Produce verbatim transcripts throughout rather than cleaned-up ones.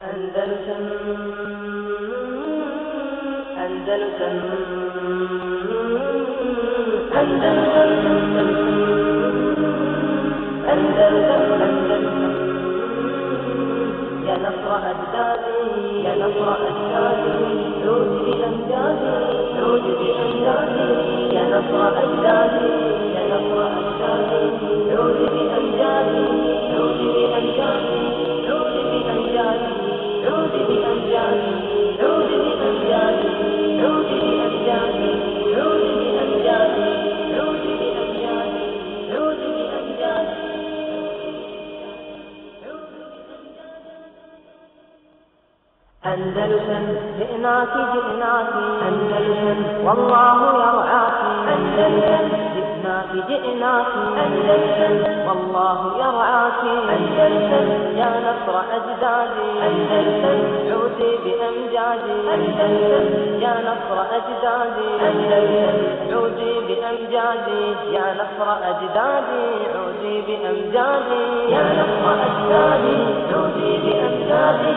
أندلسن أندلسن أندلسن أندلسن يا نصر أجدادي يا نصر أجدادي عودي بأمجادي عودي بأمجادي يا نصر أجدادي يا نصر أجدادي عودي بأمجادي عودي بأمجادي عودي بأمجادي عودي بأمجادي عودي بأمجادي عودي بأمجادي عودي بأمجادي عودي بأمجادي عودي بأمجادي. أندلسن جئناك جئناك أندلسن والله يرعاك أندلسن جئناك جئناك أندلسن والله يرعاك أندلسن يا نصر أجدادي أندلسن عودي بأمجادي أندلسن يا نصر أجدادي أندلسن عودي بأمجادي يا نصر أجدادي عودي بأمجادي يا نصر أجدادي عودي بأمجادي.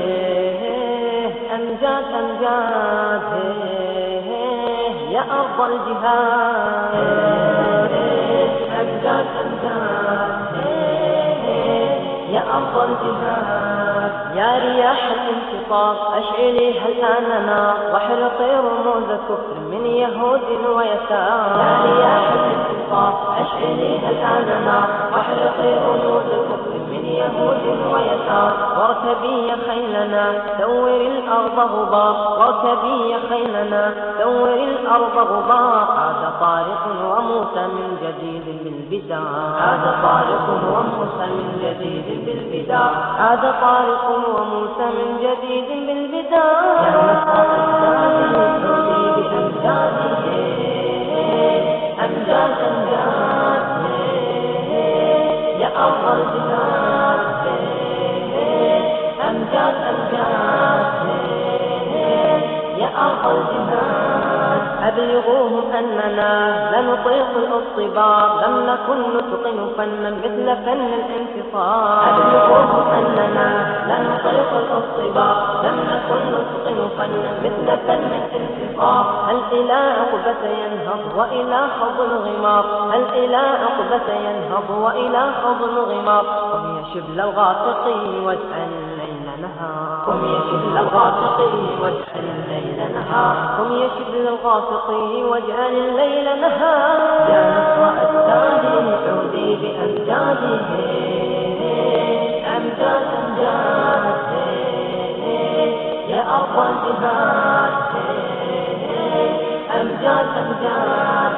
أمجاد أمجاد يا أرض الجهاد أمجاد أمجاد يا أرض الجهاد يا رياح الانتصار أشعليها الآن نار واحرقي رموز كفر من يهود ويسار يا رياح الانتصار أشعليها الآن نار واحرقي رموز كفر من يهود ويسار واركبي يا خيلنا دور الأرض غبار واركبي يا خيلنا دور الأرض غبار عاد طارق وموسى من جديد بالبدار عاد طارق وموسى من جديد بالبدار عاد طارق وموسى من جديد بالبدار. يا نصر أجدادي عودي بأمجادي أمجاد أمجاد يا أرض الجهاد أمجاد أمجاد يا أرض الجهاد. أبلغوهم أننا لنطيق الاصطبار لم نكن نتقن فنا مثل فن الانتصار. أبلغوهم أننا لنطيق الاصطبار لم نكن نتقن فنا مثل فن الانتصار. هل إلى عقبة ينهض وإلى خوض الغمار هل إلى عقبة ينهض وإلى خوض الغمار. قم يا شبل الغاسقين واجعل الليل نهار قم يا شبل الغاسقين واجعل الليل نهار قم يا شبل الغاسقين واجعل الليل نهار. يا نصر أجدادي عودي بأمجادي أمجاد أمجاد يا أرض الجهاد أمجاد أمجاد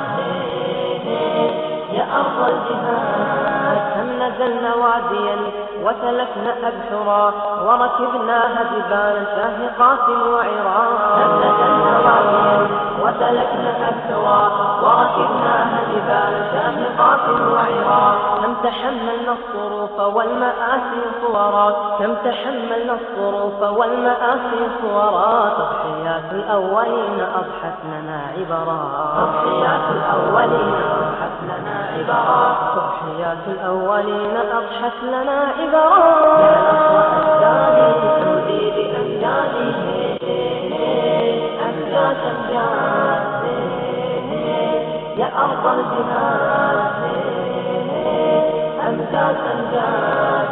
يا أرض الجهاد. كم نزلنا واديا وسلكنا أبحرا وركبناها جبالا شاهقات وعرا. كم نزلنا واديا وسلكنا أبحرا وركبناها جبالا شاهقات وعرا. كم تحملنا الصروف والمآسي صورا كم تحملنا الصروف والمآسي صورا. تضحيات الأولين أضحت لنا عبرا تضحيات الأولين أضحت لنا عبرا تضحيات الأولين أضحت لنا عبرا. يا نصر أجدادي عودي بأمجادي أمجاد أمجاد يا أرض الجهاد أمجاد أمجاد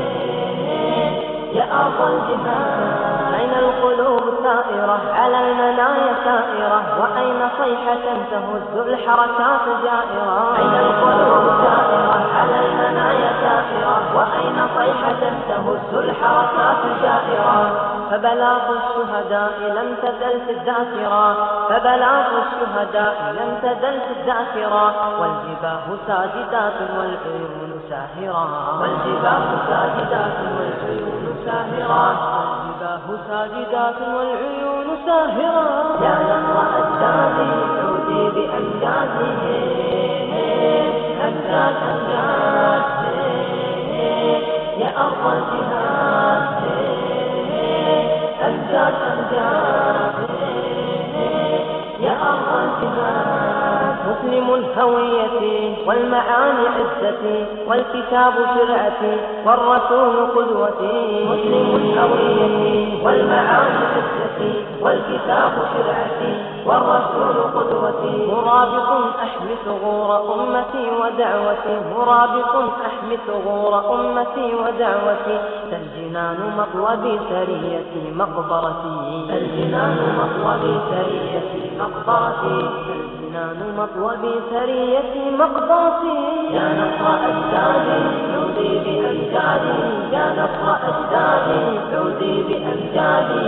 يا أرض الجهاد. أين القلوب سائرة على المنايا سائرة وأين صيحة تهز الحركات جائرة. أين القلوب سائرة على المنايا سائرة وأين صيحة تهز الحركات جائرة. فبلاغ الشهداء لم تزل في الذاكرة فبلاغ الشهداء لم تزل في الذاكرة. والجباه ساجدات والعيون ساهرة والجباه ساجدات والعيون ساهرة والجباه ساجدات والعيون ساهرة. يا نصر أجدادي عودي بأمجادي أمجاد أمجاد يا أرض الجهاد أمجاد أمجاد يا أرض الجهاد. مسلم هويتي والمعاني عزتي والكتاب شرعتي والرسول قدوتي. مسلم هويتي والمعاني عزتي والكتاب شرعتي والرسول قدوتي. مرابط أحمي ثغور أمتي ودعوتي مرابط أحمي ثغور أمتي ودعوتي. الجنان مطلبي سريتي مقبرتي الجنان مطلبي سريتي مقبرتي الجنان مطلبي سريتي مقبرتي. يا نصر أجدادي عودي بأمجادي يا نصر أجدادي عودي بأمجادي.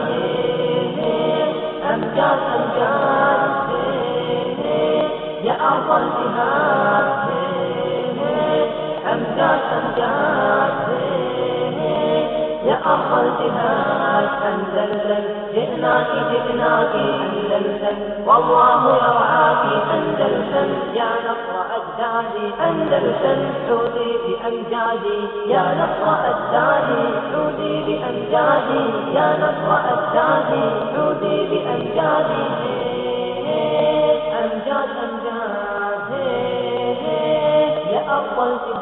أمجاد أمجاد يا أرض الجهاد أمجاد أمجاد يا أرض الجهاد. أندلسن جئناك جئناك أندلسن والله يرعاك أندلسن. يا نصر أجدادي أندلسن عودي بأمجادي يا نصر أجدادي عودي بأمجادي يا نصر أجدادي عودي بأمجادي. أمجاد أمجاد يا أرض الجهاد